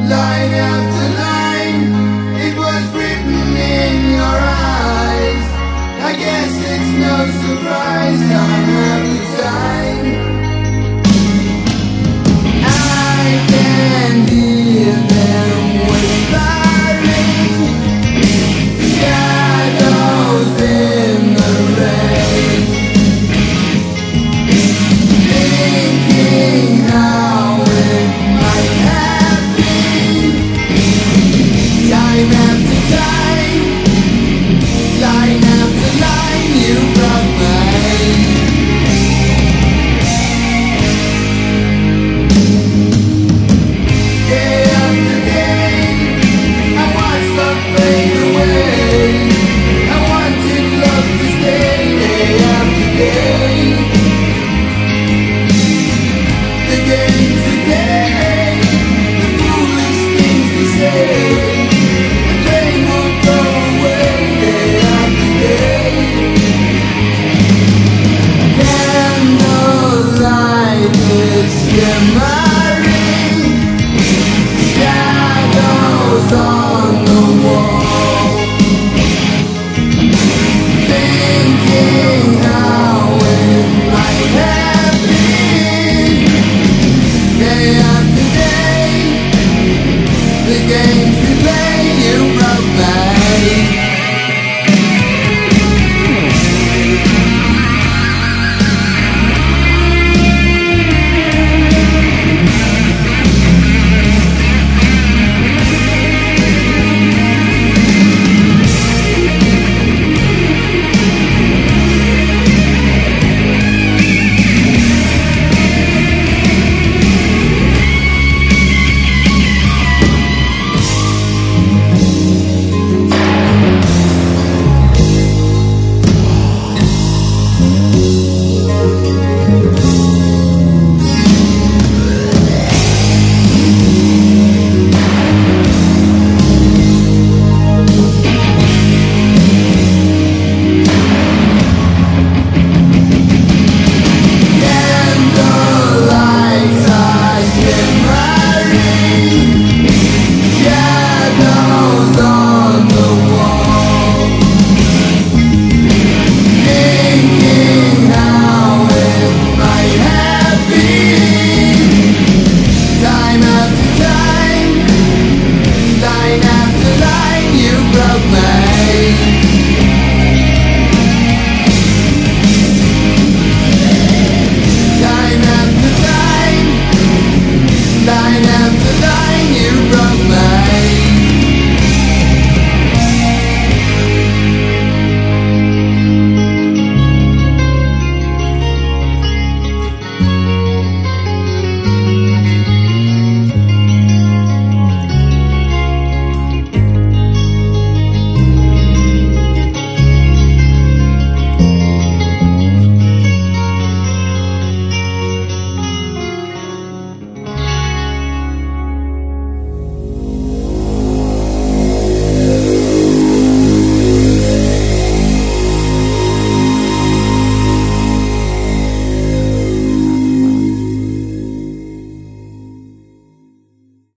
Line after line, it was written in your eyes. I guess it's no surprise, time after time. I can hear them whispering, shadows in the rain, thinking how it might have been. Time after time, line after line, you broke mine. Day after day, I watched love fade away. I wanted love to stay day after day. The games we play, the foolish things we say, the pain won't go away day after day. Candlelight, it's your mind.